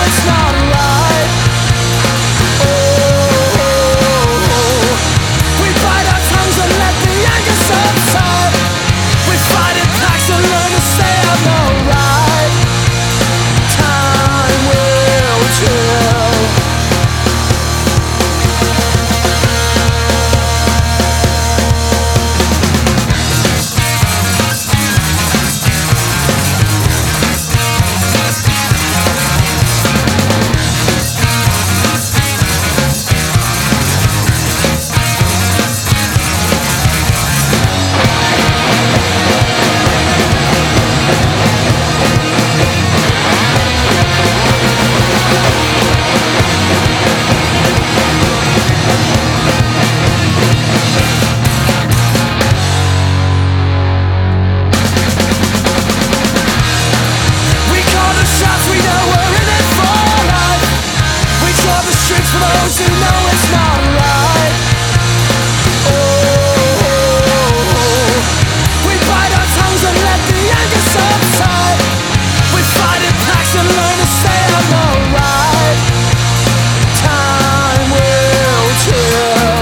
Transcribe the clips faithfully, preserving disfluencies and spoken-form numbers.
it's not right. Oh, we bite our tongues and let the anger subside. We fight in packs and learn to stay on the right. Time will tell. For those who know it's not right. Oh, we bite our tongues and let the anger subside. We fight in packs and learn to stay on the right. Time will tell.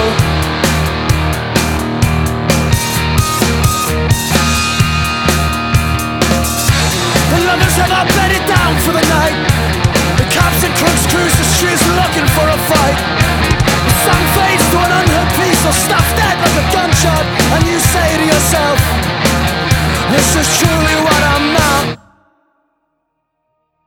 The lovers have all bedded down for the night. The cops and crooks cruise the streets looking for